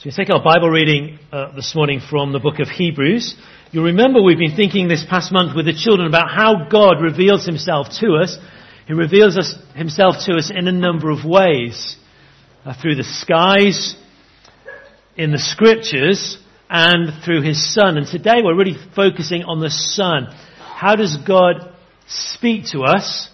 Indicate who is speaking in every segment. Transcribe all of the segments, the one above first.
Speaker 1: So we take our Bible reading this morning from the book of Hebrews. You'll remember we've been thinking this past month with the children about how God reveals himself to us. He reveals himself to us in a number of ways. Through the skies, in the scriptures, and through his Son. And today we're really focusing on the Son. How does God speak to us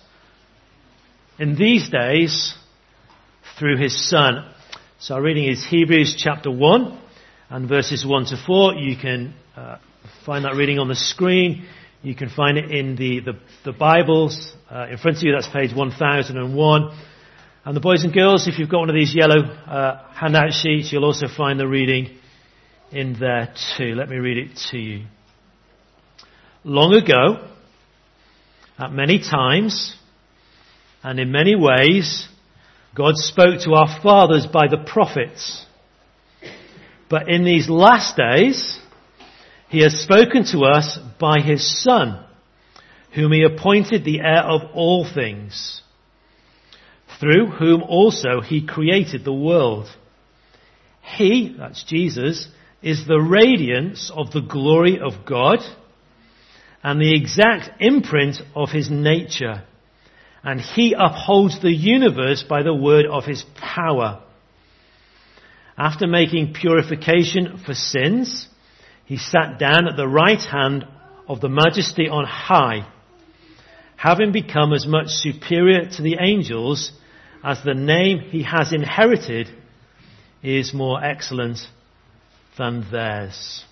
Speaker 1: in these days through his Son? So our reading is Hebrews chapter 1 and verses 1 to 4. You can find that reading on the screen. You can find it in the Bibles in front of you. That's page 1001. And the boys and girls, if you've got one of these yellow handout sheets, you'll also find the reading in there too. Let me read it to you. Long ago, at many times and in many ways, God spoke to our fathers by the prophets. But in these last days, he has spoken to us by his Son, whom he appointed the heir of all things, through whom also he created the world. He, that's Jesus, is the radiance of the glory of God and the exact imprint of his nature. And he upholds the universe by the word of his power. After making purification for sins, he sat down at the right hand of the Majesty on high, having become as much superior to the angels as the name he has inherited is more excellent than theirs.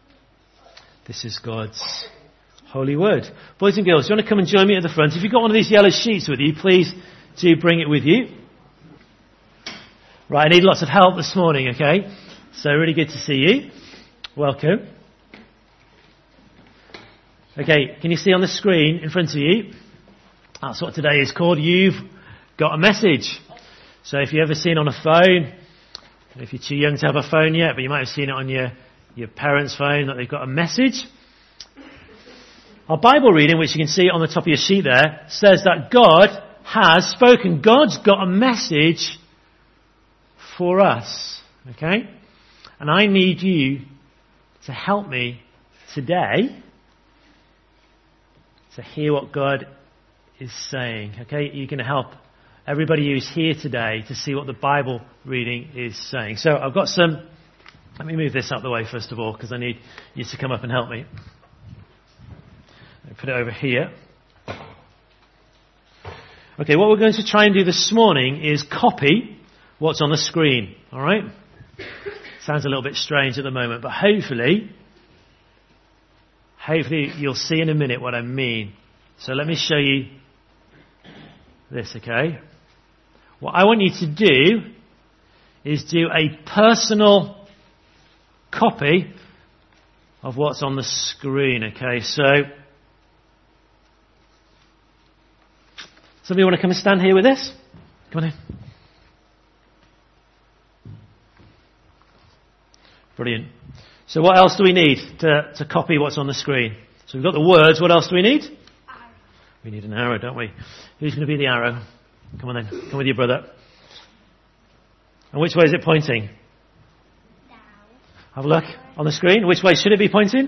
Speaker 1: This is God's holy word. Boys and girls, do you want to come and join me at the front? If you've got one of these yellow sheets with you, please do bring it with you. Right, I need lots of help this morning, okay? So really good to see you. Welcome. Okay, can you see on the screen in front of you? That's what today is called. You've got a message. So if you've ever seen on a phone, if you're too young to have a phone yet, but you might have seen it on your parents' phone that they've got a message. Our Bible reading, which you can see on the top of your sheet there, says that God has spoken. God's got a message for us. Okay? And I need you to help me today to hear what God is saying. Okay? You're going to help everybody who's here today to see what the Bible reading is saying. So I've got some... Let me move this out of the way first of all, because I need you to come up and help me. Put it over here. Okay, what we're going to try and do this morning is copy what's on the screen. All right? Sounds a little bit strange at the moment, but hopefully you'll see in a minute what I mean. So let me show you this, okay? What I want you to do is do a personal copy of what's on the screen, okay? So somebody want to come and stand here with this? Come on in. Brilliant. So what else do we need to copy what's on the screen? So we've got the words. What else do we need? Arrow. We need an arrow, don't we? Who's going to be the arrow? Come on then. Come with your brother. And which way is it pointing? Down. Have a look on the screen. Which way should it be pointing?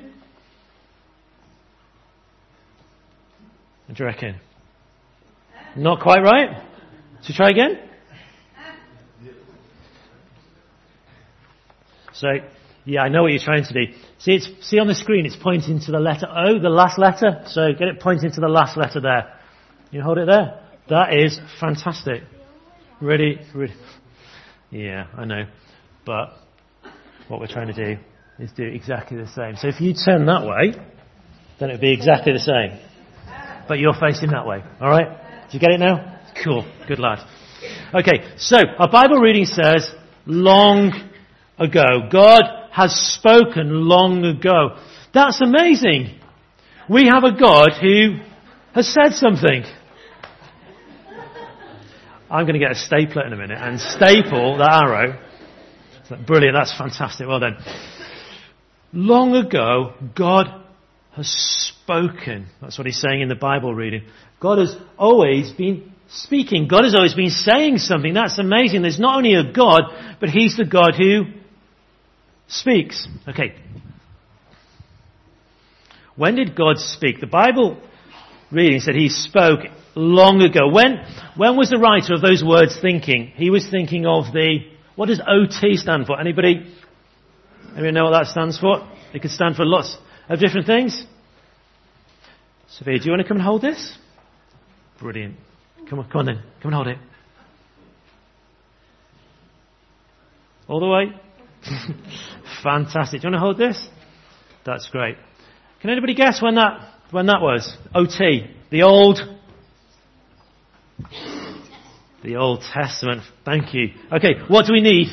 Speaker 1: What do you reckon? Not quite right? Should we try again? So, yeah, I know what you're trying to do. See on the screen, it's pointing to the letter O, the last letter. So get it pointing to the last letter there. You hold it there? That is fantastic. Ready? Yeah, I know. But what we're trying to do is do exactly the same. So if you turn that way, then it'll be exactly the same. But you're facing that way. All right? Do you get it now? Cool. Good lad. Okay, so our Bible reading says, long ago. God has spoken long ago. That's amazing. We have a God who has said something. I'm going to get a stapler in a minute and staple the arrow. Brilliant. That's fantastic. Well done. Long ago, God has spoken. That's what he's saying in the Bible reading. God has always been speaking. God has always been saying something. That's amazing. There's not only a God, but he's the God who speaks. Okay. When did God speak? The Bible reading said he spoke long ago. When was the writer of those words thinking? He was thinking of what does OT stand for? Anybody know what that stands for? It could stand for lots of different things. Sophia, do you want to come and hold this? Brilliant. Come on then. Come and hold it. All the way? Fantastic. Do you want to hold this? That's great. Can anybody guess when that was? OT. The Old Testament. Thank you. Okay, what do we need?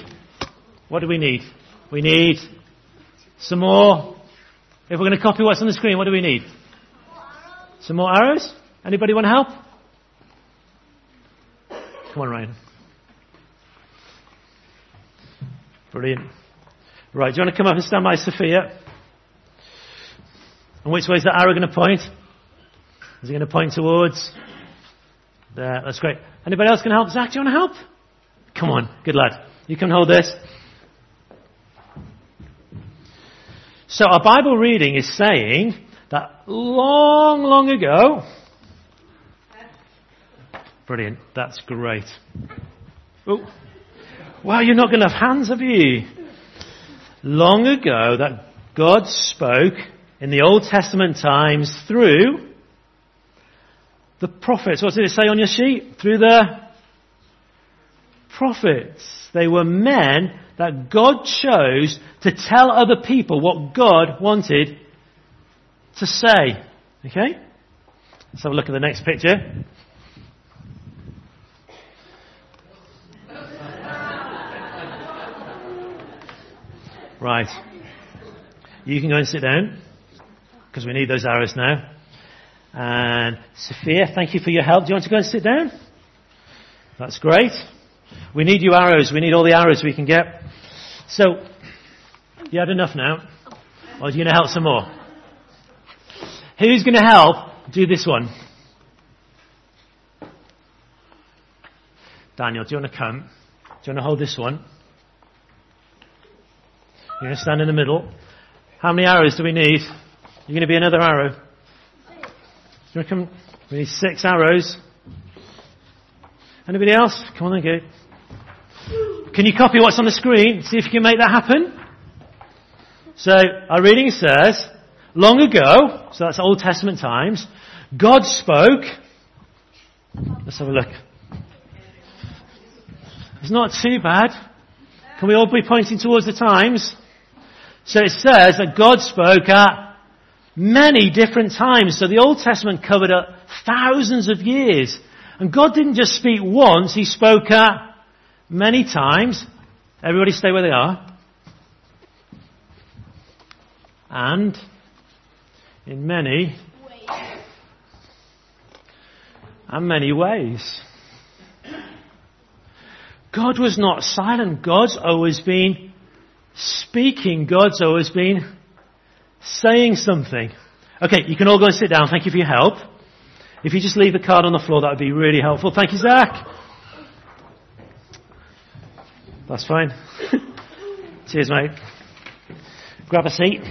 Speaker 1: We need some more. If we're going to copy what's on the screen, what do we need? Some more arrows? Anybody want to help? Come on, Ryan. Brilliant. Right, do you want to come up and stand by Sophia? And which way is that arrow going to point? Is it going to point towards? There, that's great. Anybody else can help? Zach, do you want to help? Come on, good lad. You can hold this. So our Bible reading is saying that long, long ago... Brilliant, that's great. Oh, wow, you're not going to have hands, have you? Long ago that God spoke in the Old Testament times through the prophets. What did it say on your sheet? Through the prophets. They were men that God chose to tell other people what God wanted to say. Okay? Let's have a look at the next picture. Right. You can go and sit down, because we need those arrows now. And Sophia, thank you for your help. Do you want to go and sit down? That's great. We need you arrows. We need all the arrows we can get. So, you had enough now? Or are you going to help some more? Who's going to help do this one? Daniel, do you want to come? Do you want to hold this one? You're going to stand in the middle. How many arrows do we need? You're going to be another arrow. Do you want to come? We need 6 arrows. Anybody else? Come on then, go. Can you copy what's on the screen? See if you can make that happen. So, our reading says, long ago, so that's Old Testament times, God spoke. Let's have a look. It's not too bad. Can we all be pointing towards the times? So it says that God spoke at many different times. So the Old Testament covered thousands of years. And God didn't just speak once, He spoke at many times. Everybody stay where they are. And in many ways. God was not silent. God's always been speaking. God's always been saying something. Okay, you can all go and sit down. Thank you for your help. If you just leave the card on the floor, that would be really helpful. Thank you, Zach. That's fine. Cheers, mate. Grab a seat.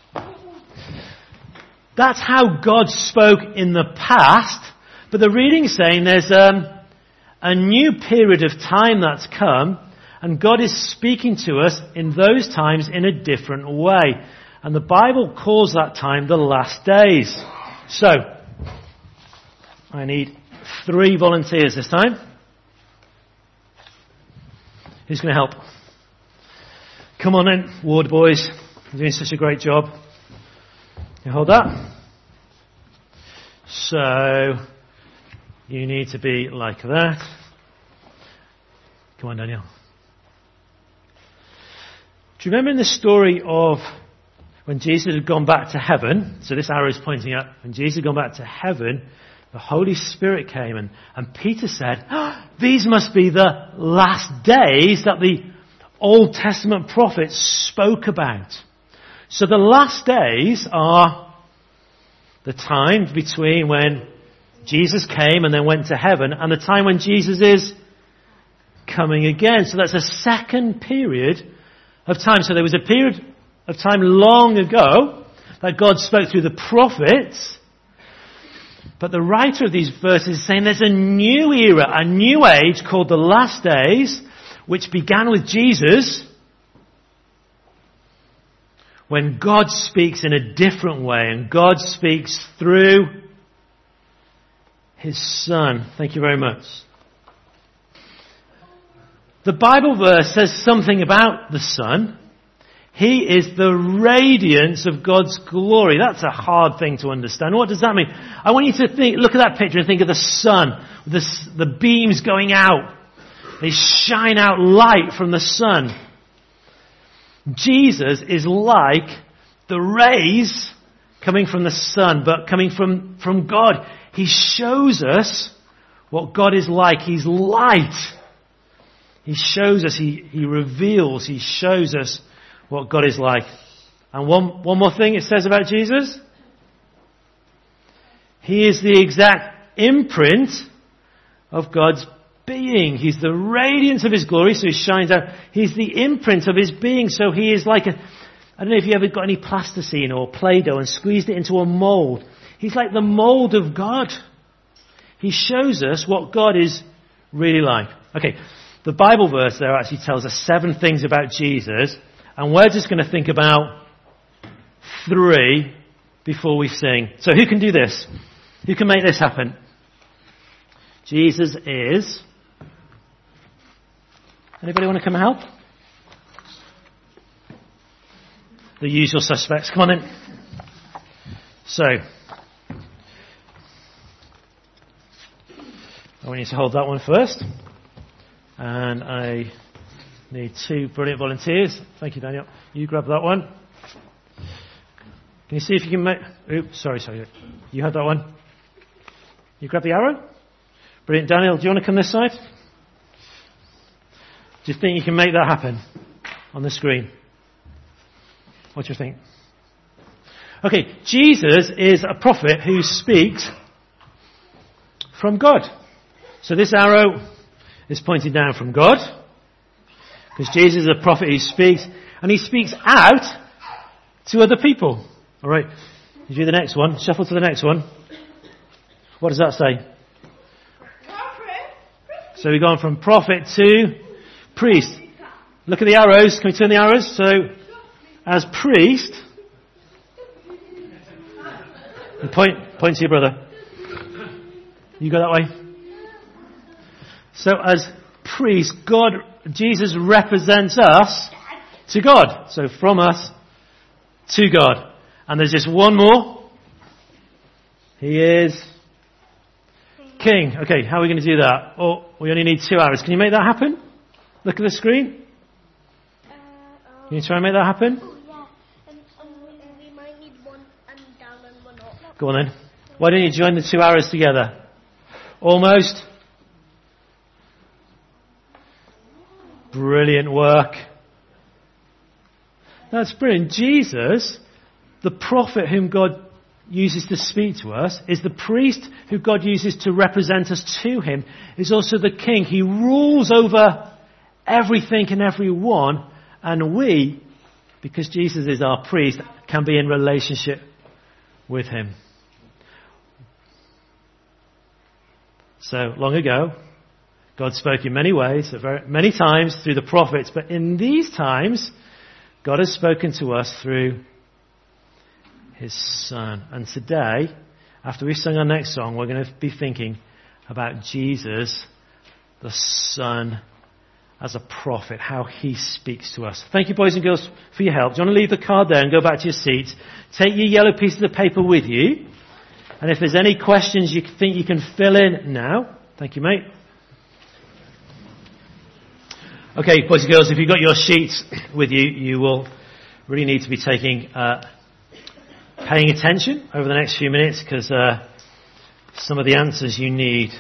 Speaker 1: That's how God spoke in the past. But the reading's saying there's a new period of time that's come, and God is speaking to us in those times in a different way. And the Bible calls that time the last days. So, I need 3 volunteers this time. Who's going to help? Come on in, ward boys. You're doing such a great job. You hold that. So, you need to be like that. Come on, Daniel. Do you remember in the story of when Jesus had gone back to heaven? So this arrow is pointing up. When Jesus had gone back to heaven, the Holy Spirit came and Peter said, these must be the last days that the Old Testament prophets spoke about. So the last days are the time between when Jesus came and then went to heaven and the time when Jesus is coming again. So that's a second period of time. So there was a period of time long ago that God spoke through the prophets. But the writer of these verses is saying there's a new era, a new age called the last days, which began with Jesus, when God speaks in a different way, and God speaks through His Son. Thank you very much. The Bible verse says something about the Son. He is the radiance of God's glory. That's a hard thing to understand. What does that mean? I want you to look at that picture and think of the sun, the beams going out. They shine out light from the sun. Jesus is like the rays coming from the sun, but coming from God. He shows us what God is like. He's light. He shows us, He reveals, He shows us what God is like. And one more thing it says about Jesus. He is the exact imprint of God's being. He's the radiance of His glory, so He shines out. He's the imprint of His being, so He is like I don't know if you ever got any plasticine or Play-Doh and squeezed it into a mold. He's like the mold of God. He shows us what God is really like. Okay, the Bible verse there actually tells us 7 things about Jesus, and we're just going to think about 3 before we sing. So who can do this? Who can make this happen? Jesus is... Anybody want to come and help? The usual suspects. Come on in. So, I want you to hold that one first. And I need 2 brilliant volunteers. Thank you, Daniel. You grab that one. Can you see if you can make... Oops, sorry. You had that one. You grab the arrow. Brilliant. Daniel, do you want to come this side? Do you think you can make that happen on the screen? What do you think? Okay, Jesus is a prophet who speaks from God. So this arrow is pointing down from God, because Jesus is a prophet who speaks, and He speaks out to other people. All right, you do the next one. Shuffle to the next one. What does that say? So we've gone from prophet to priest. Look at the arrows. Can we turn the arrows? So, as priest, and point to your brother. You go that way. So, as priest, Jesus represents us to God. So, from us to God. And there's just one more. He is King. Okay, how are we going to do that? Oh, we only need 2 arrows. Can you make that happen? Look at the screen. Can you try and make that happen?
Speaker 2: Yeah. We might need one down and one up.
Speaker 1: Go on then. Why don't you join the 2 arrows together? Almost. Brilliant work. That's brilliant. Jesus, the prophet whom God uses to speak to us, is the priest who God uses to represent us to Him, is also the King. He rules over everything and everyone, and we, because Jesus is our priest, can be in relationship with Him. So, long ago, God spoke in many ways, many times through the prophets, but in these times, God has spoken to us through His Son. And today, after we sing our next song, we're going to be thinking about Jesus, the Son, as a prophet, how He speaks to us. Thank you, boys and girls, for your help. Do you want to leave the card there and go back to your seats? Take your yellow pieces of paper with you. And if there's any questions you think you can fill in now. Thank you, mate. Okay, boys and girls, if you've got your sheets with you, you will really need to be paying attention over the next few minutes, because some of the answers you need,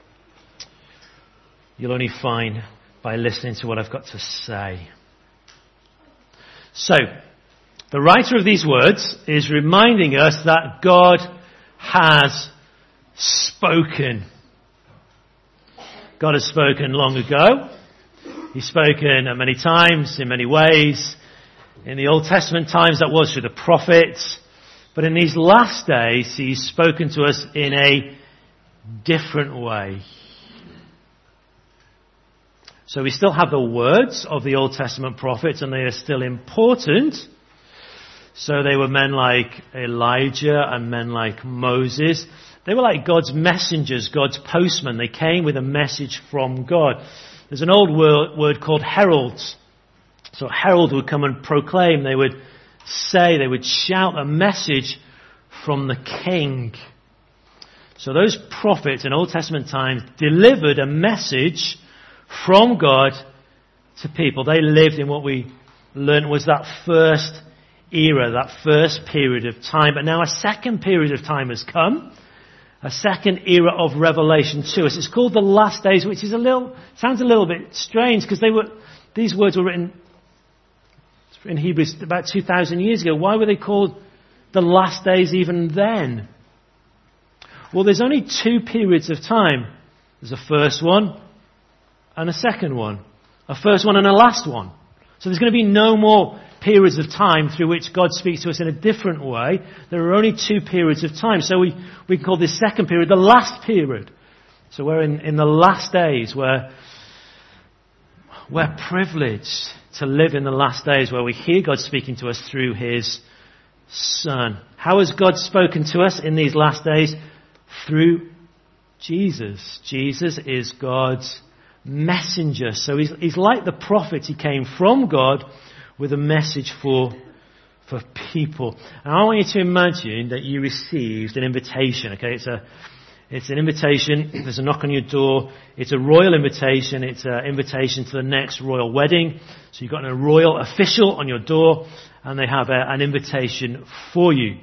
Speaker 1: you'll only find by listening to what I've got to say. So, the writer of these words is reminding us that God has spoken. God has spoken long ago. He's spoken many times, in many ways. In the Old Testament times, that was through the prophets. But in these last days, He's spoken to us in a different way. So we still have the words of the Old Testament prophets, and they are still important. So they were men like Elijah and men like Moses. They were like God's messengers, God's postmen. They came with a message from God. There's an old word called heralds. So a herald would come and proclaim. They would say, they would shout a message from the king. So those prophets in Old Testament times delivered a message from God to people. They lived in what we learned was that first era, that first period of time. But now a second period of time has come. A second era of revelation to us. It's called the last days, which is sounds a little bit strange because these words were written in Hebrews about 2,000 years ago. Why were they called the last days even then? Well, there's only two periods of time. There's a first one and a second one. A first one and a last one. So there's going to be no more periods of time through which God speaks to us in a different way. There are only two periods of time. So we can call this second period the last period. So we're in the last days where we're privileged to live in the last days where we hear God speaking to us through His Son. How has God spoken to us in these last days? Through Jesus. Jesus is God's messenger. So he's like the prophet. He came from God with a message for people. And I want you to imagine that you received an invitation. Okay, it's an invitation. There's a knock on your door. It's a royal invitation. It's an invitation to the next royal wedding. So you've got a royal official on your door, and they have an invitation for you.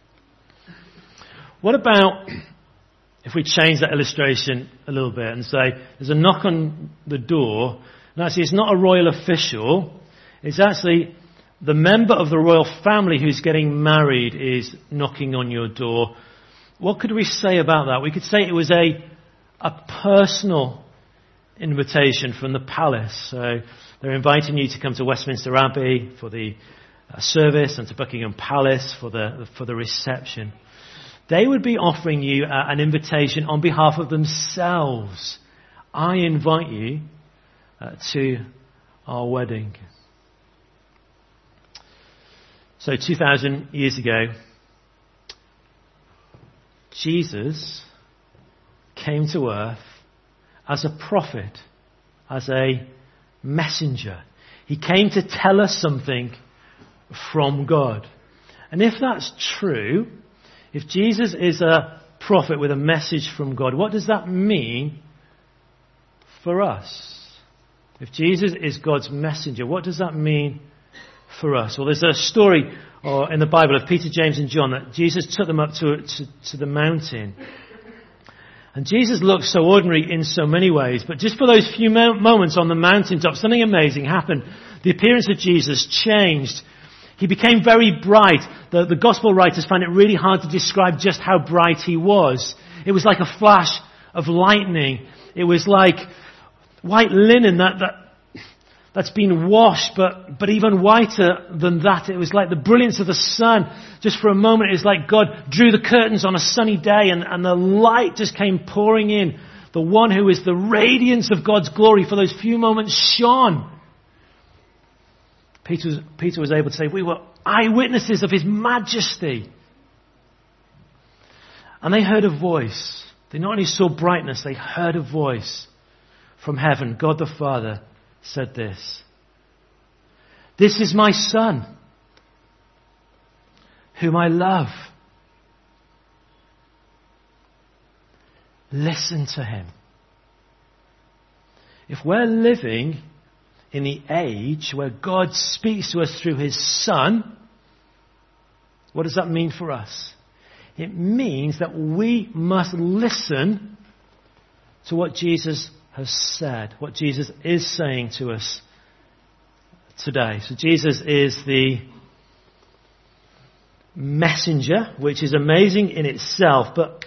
Speaker 1: What about if we change that illustration a little bit and say there's a knock on the door, and actually it's not a royal official. It's actually the member of the royal family who's getting married is knocking on your door. What could we say about that? We could say it was a personal invitation from the palace. So they're inviting you to come to Westminster Abbey for the service and to Buckingham Palace for the reception. They would be offering you an invitation on behalf of themselves. I invite you to our wedding. So 2,000 years ago, Jesus came to earth as a prophet, as a messenger. He came to tell us something from God. And if that's true, if Jesus is a prophet with a message from God, what does that mean for us? If Jesus is God's messenger, what does that mean for us? Well, there's a story in the Bible of Peter, James and John that Jesus took them up to the mountain. And Jesus looked so ordinary in so many ways, but just for those few moments on the mountaintop, something amazing happened. The appearance of Jesus changed. He became very bright. The gospel writers find it really hard to describe just how bright he was. It was like a flash of lightning. It was like white linen that's been washed, but even whiter than that. It was like the brilliance of the sun. Just for a moment, it was like God drew the curtains on a sunny day and the light just came pouring in. The one who is the radiance of God's glory for those few moments shone. Peter was able to say, we were eyewitnesses of His majesty. And they heard a voice. They not only saw brightness, they heard a voice from heaven. God the Father said this: "This is my Son, whom I love. Listen to Him." If we're living in the age where God speaks to us through His Son, what does that mean for us? It means that we must listen to what Jesus has said, what Jesus is saying to us today. So Jesus is the messenger, which is amazing in itself, but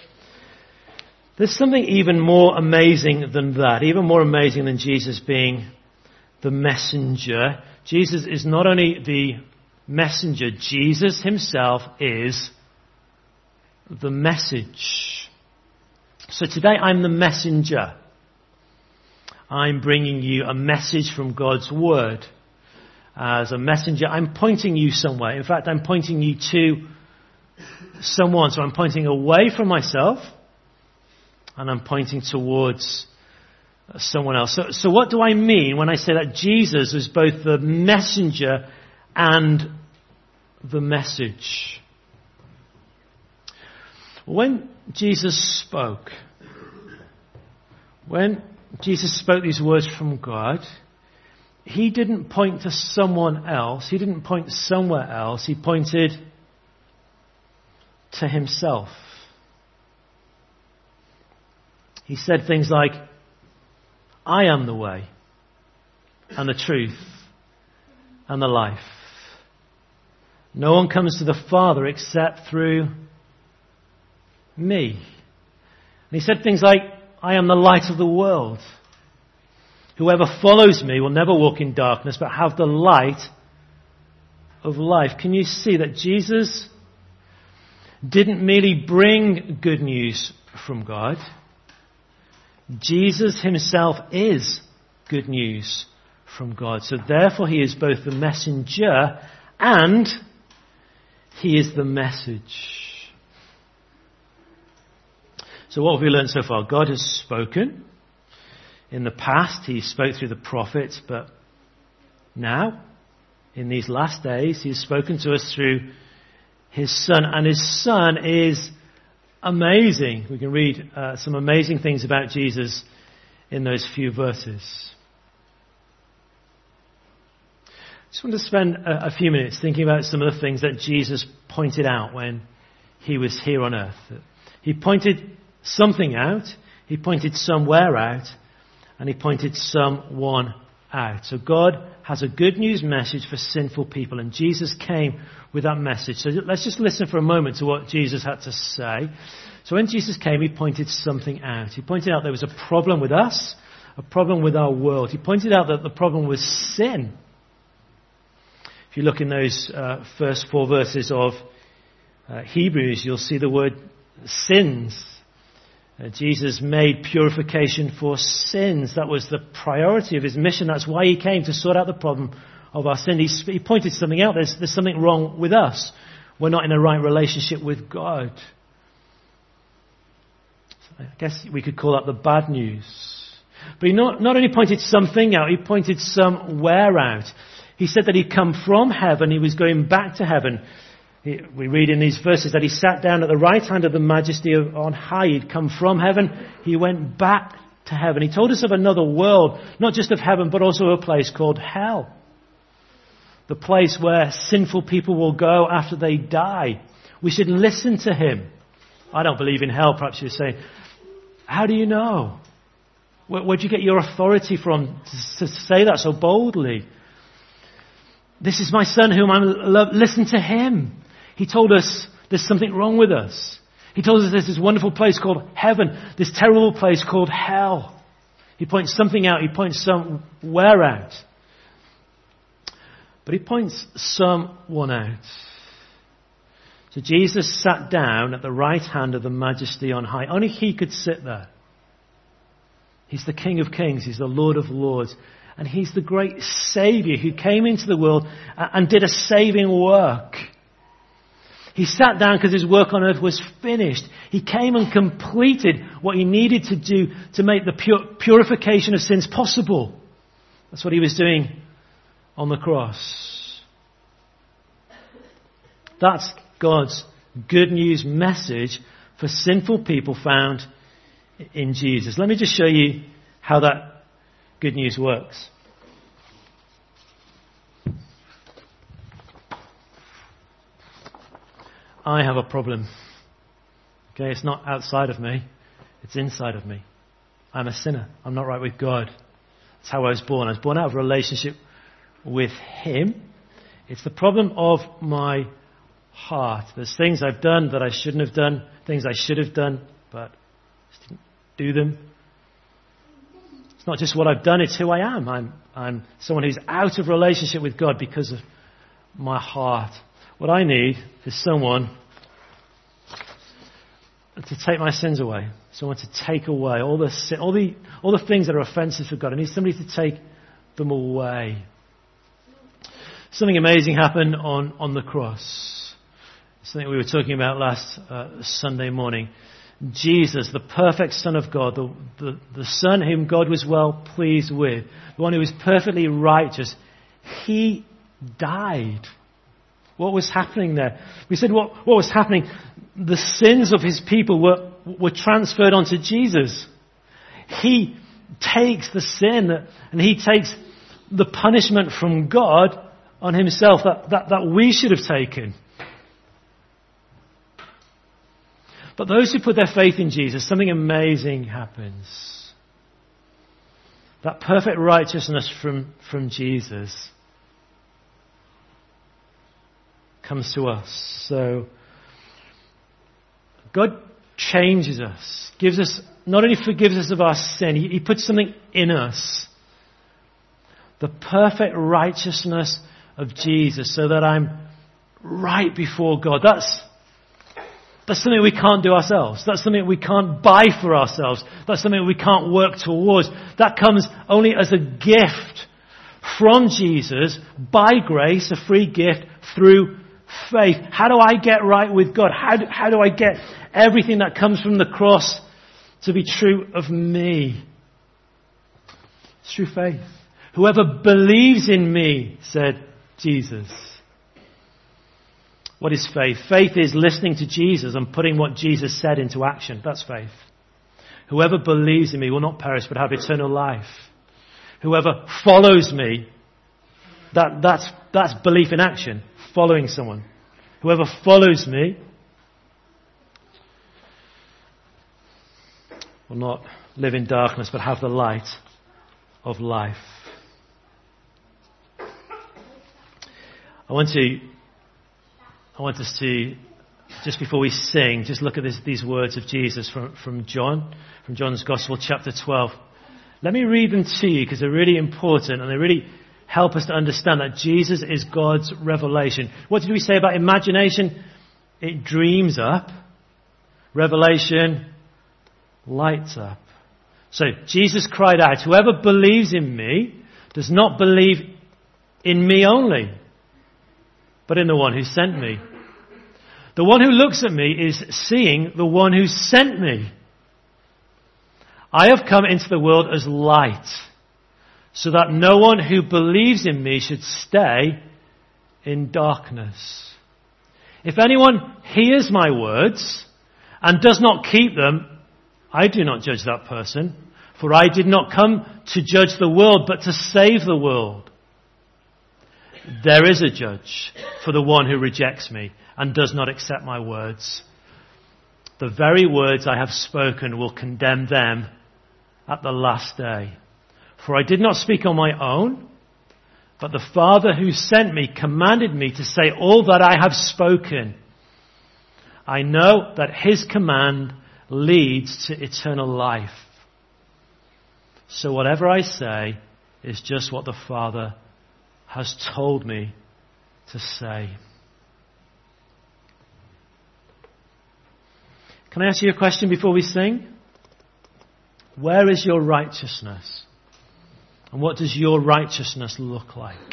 Speaker 1: there's something even more amazing than that, even more amazing than Jesus being the messenger. Jesus is not only the messenger, Jesus himself is the message. So today I'm the messenger. I'm bringing you a message from God's Word. As a messenger, I'm pointing you somewhere. In fact, I'm pointing you to someone. So I'm pointing away from myself and I'm pointing towards someone else. So what do I mean when I say that Jesus was both the messenger and the message? When Jesus spoke these words from God, he didn't point to someone else. He didn't point somewhere else. He pointed to himself. He said things like, I am the way and the truth and the life. No one comes to the Father except through me. And he said things like, I am the light of the world. Whoever follows me will never walk in darkness, but have the light of life. Can you see that Jesus didn't merely bring good news from God? Jesus himself is good news from God. So therefore he is both the messenger and he is the message. So what have we learned so far? God has spoken. In the past, he spoke through the prophets, but now, in these last days, he has spoken to us through his Son, and his Son is amazing. We can read some amazing things about Jesus in those few verses. I just want to spend a few minutes thinking about some of the things that Jesus pointed out when he was here on earth. He pointed something out, he pointed somewhere out, and he pointed someone out. So God has a good news message for sinful people, and Jesus came with that message. So let's just listen for a moment to what Jesus had to say. So when Jesus came, he pointed something out. He pointed out there was a problem with us, a problem with our world. He pointed out that the problem was sin. If you look in those first 4 verses of Hebrews, you'll see the word sins. Jesus made purification for sins. That was the priority of his mission. That's why he came, to sort out the problem of our sin. He pointed something out. There's something wrong with us. We're not in a right relationship with God. I guess we could call that the bad news. But he not only pointed something out, he pointed somewhere out. He said that he'd come from heaven, he was going back to heaven. We read in these verses that he sat down at the right hand of the Majesty on high. He'd come from heaven. He went back to heaven. He told us of another world, not just of heaven, but also a place called hell. The place where sinful people will go after they die. We should listen to him. I don't believe in hell, perhaps you're saying. How do you know? Where'd you get your authority from to say that so boldly? This is my Son whom I love. Listen to him. He told us there's something wrong with us. He told us there's this wonderful place called heaven, this terrible place called hell. He points something out. He points somewhere out. But he points someone out. So Jesus sat down at the right hand of the Majesty on high. Only he could sit there. He's the King of Kings. He's the Lord of Lords. And he's the great Saviour who came into the world and did a saving work. He sat down because his work on earth was finished. He came and completed what he needed to do to make the purification of sins possible. That's what he was doing on the cross. That's God's good news message for sinful people found in Jesus. Let me just show you how that good news works. I have a problem. Okay, it's not outside of me. It's inside of me. I'm a sinner. I'm not right with God. That's how I was born. I was born out of a relationship with him. It's the problem of my heart. There's things I've done that I shouldn't have done, things I should have done, but just didn't do them. It's not just what I've done, it's who I am. I'm someone who's out of relationship with God because of my heart. What I need is someone to take my sins away. Someone to take away all the sin, all the things that are offensive to God. I need somebody to take them away. Something amazing happened on the cross. Something we were talking about last Sunday morning. Jesus, the perfect Son of God, the Son whom God was well pleased with, the one who was perfectly righteous, he died. What was happening there? We said what was happening? The sins of his people were transferred onto Jesus. He takes the sin and he takes the punishment from God on himself that we should have taken. But those who put their faith in Jesus, something amazing happens. That perfect righteousness from Jesus comes to us. So God changes us, not only forgives us of our sin, He puts something in us. The perfect righteousness of Jesus, so that I'm right before God. That's something we can't do ourselves. That's something we can't buy for ourselves. That's something we can't work towards. That comes only as a gift from Jesus, by grace, a free gift through faith. How do I get right with God? How do I get everything that comes from the cross to be true of me? It's through faith. Whoever believes in me, said Jesus. What is faith? Faith is listening to Jesus and putting what Jesus said into action. That's faith. Whoever believes in me will not perish but have eternal life. Whoever follows me, that's belief in action, following someone. Whoever follows me will not live in darkness but have the light of life. I want us to, just before we sing, just look at these words of Jesus from John's Gospel, chapter 12. Let me read them to you because they're really important and they really help us to understand that Jesus is God's revelation. What did we say about imagination? It dreams up. Revelation lights up. So Jesus cried out, whoever believes in me does not believe in me only, but in the one who sent me. The one who looks at me is seeing the one who sent me. I have come into the world as light, so that no one who believes in me should stay in darkness. If anyone hears my words and does not keep them, I do not judge that person, for I did not come to judge the world, but to save the world. There is a judge for the one who rejects me and does not accept my words. The very words I have spoken will condemn them at the last day. For I did not speak on my own, but the Father who sent me commanded me to say all that I have spoken. I know that his command leads to eternal life. So whatever I say is just what the Father has told me to say. Can I ask you a question before we sing? Where is your righteousness? And what does your righteousness look like?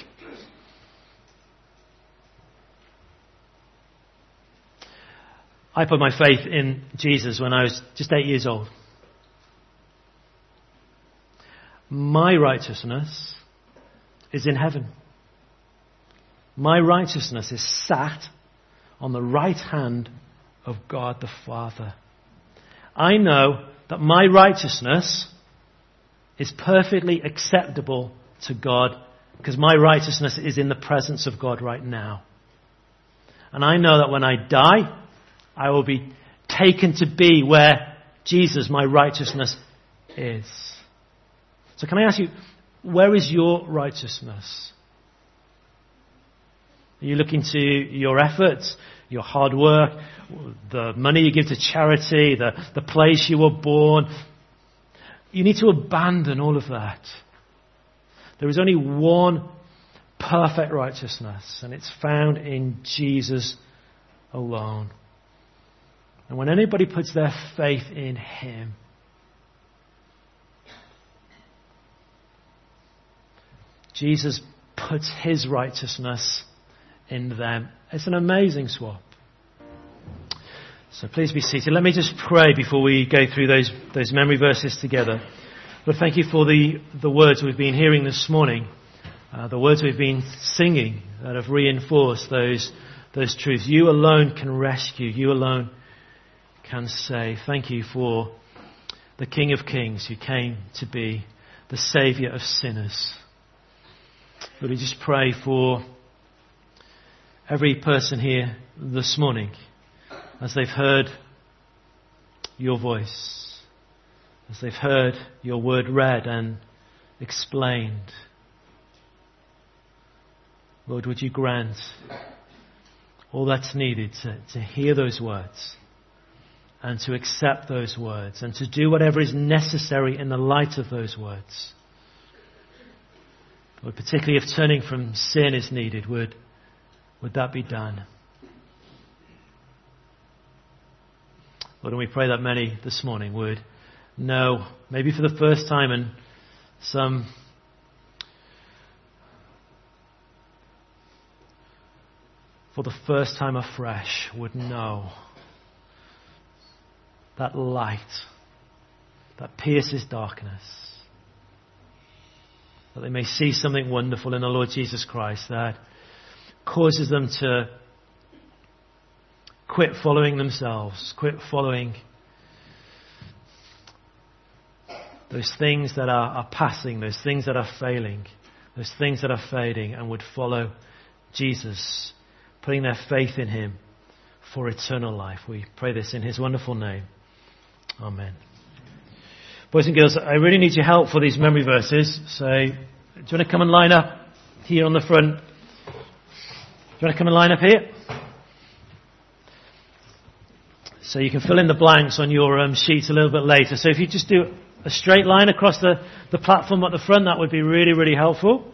Speaker 1: I put my faith in Jesus when I was just 8 years old. My righteousness is in heaven. My righteousness is sat on the right hand of God the Father. I know that my righteousness is perfectly acceptable to God because my righteousness is in the presence of God right now. And I know that when I die, I will be taken to be where Jesus, my righteousness, is. So can I ask you, where is your righteousness? Are you looking to your efforts, your hard work, the money you give to charity, the place you were born? You need to abandon all of that. There is only one perfect righteousness, and it's found in Jesus alone. And when anybody puts their faith in Him, Jesus puts His righteousness in them. It's an amazing swap. So please be seated. Let me just pray before we go through those memory verses together. Lord, thank you for the words we've been hearing this morning, the words we've been singing that have reinforced those truths. You alone can rescue. You alone can save. Thank you for the King of Kings who came to be the Saviour of sinners. Lord, we just pray for every person here this morning as they've heard your voice, as they've heard your word read and explained. Lord, would you grant all that's needed to hear those words and to accept those words and to do whatever is necessary in the light of those words. Lord, particularly if turning from sin is needed, would that be done? Lord, and we pray that many this morning would know, maybe for the first time and some for the first time afresh, would know that light that pierces darkness, that they may see something wonderful in the Lord Jesus Christ that causes them to quit following themselves, quit following those things that are passing, those things that are failing, those things that are fading, and would follow Jesus, putting their faith in Him for eternal life. We pray this in His wonderful name. Amen. Boys and girls, I really need your help for these memory verses. So, do you want to come and line up here on the front? Do you want to come and line up here? So you can fill in the blanks on your sheets a little bit later. So if you just do a straight line across the platform at the front, that would be really, really helpful.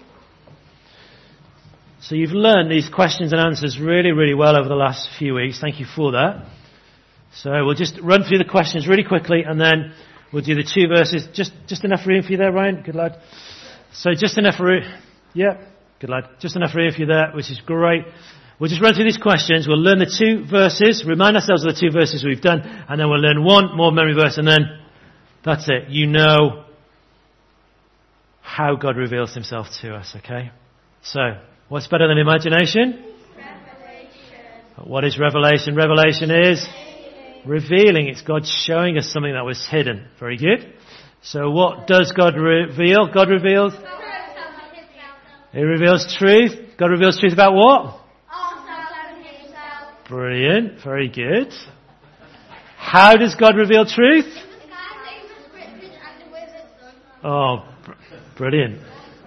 Speaker 1: So you've learned these questions and answers really, really well over the last few weeks. Thank you for that. So we'll just run through the questions really quickly, and then we'll do the two verses. Just enough room for you there, Ryan? Good lad. So just enough room. Yeah, good lad. Just enough room for you there, which is great. We'll just run through these questions. We'll learn the two verses, remind ourselves of the two verses we've done, and then we'll learn one more memory verse, and then that's it. You know how God reveals Himself to us, okay? So, what's better than imagination? Revelation. What is revelation? Revelation is revealing. It's God showing us something that was hidden. Very good. So what does God reveal? God reveals? He reveals truth. God reveals truth about what? Brilliant. Very good. How does God reveal truth? Oh, brilliant.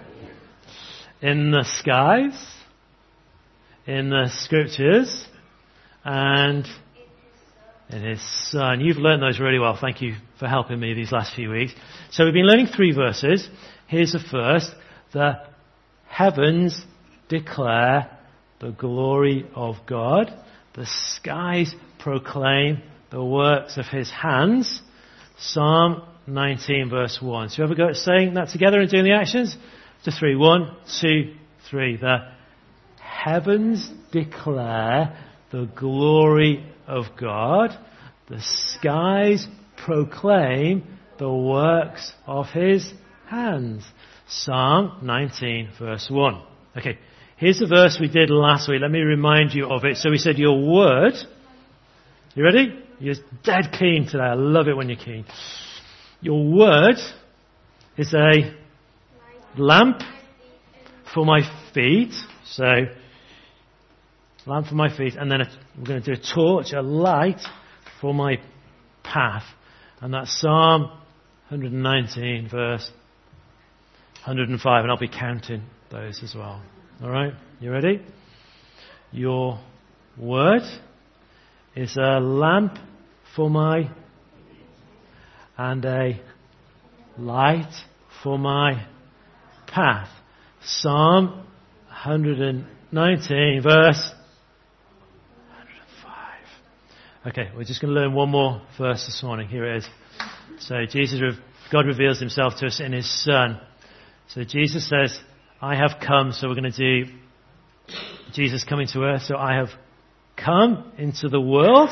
Speaker 1: In the skies, in the scriptures, and in His Son. You've learned those really well. Thank you for helping me these last few weeks. So we've been learning 3 verses. Here's the first. The heavens declare the glory of God. The skies proclaim the works of His hands. Psalm 19 verse 1. So you ever go at saying that together and doing the actions? To 3. 1, 2, 3. The heavens declare the glory of God. The skies proclaim the works of His hands. Psalm 19 verse 1. Okay, here's the verse we did last week. Let me remind you of it. So we said your word. You ready? You're dead keen today. I love it when you're keen. Your word is a lamp for my feet. So, lamp for my feet. And then we're going to do a torch, a light for my path. And that's Psalm 119 verse 105. And I'll be counting those as well. Alright? You ready? Your word is a lamp for my and a light for my path. Psalm 119, verse 105. Okay, we're just going to learn one more verse this morning. Here it is. So God reveals himself to us in his Son. So Jesus says, I have come. So we're going to do Jesus coming to earth. So I have come into the world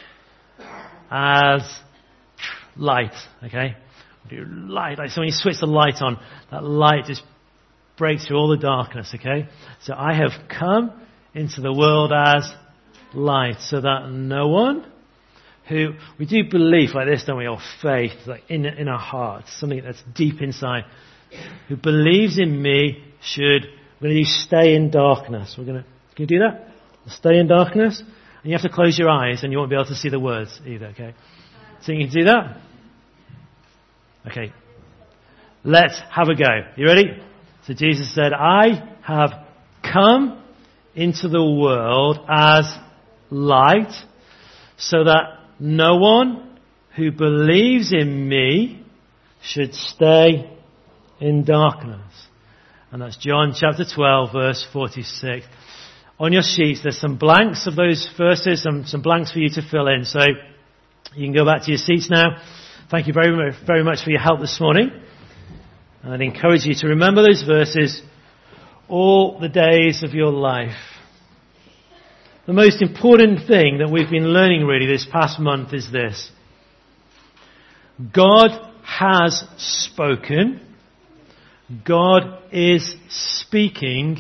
Speaker 1: as light. Okay? Light. Like so when you switch the light on, that light just breaks through all the darkness. Okay? So I have come into the world as light, so that no one who, we do believe like this, don't we, or faith, like in our hearts, something that's deep inside, who believes in me we're going to do stay in darkness. Can you do that? Stay in darkness? And you have to close your eyes and you won't be able to see the words either, okay? So you can do that? Okay. Let's have a go. You ready? So Jesus said, I have come into the world as light, so that no one who believes in me should stay in darkness. And that's John chapter 12, verse 46. On your sheets, there's some blanks of those verses, some blanks for you to fill in. So you can go back to your seats now. Thank you very much for your help this morning. And I'd encourage you to remember those verses all the days of your life. The most important thing that we've been learning really this past month is this. God has spoken. God is speaking.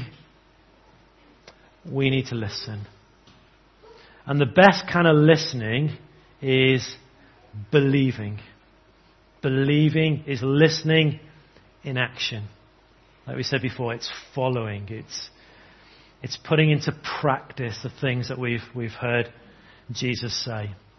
Speaker 1: We need to listen. And the best kind of listening is believing. Believing is listening in action. Like we said before, it's following. It's putting into practice the things that we've heard Jesus say.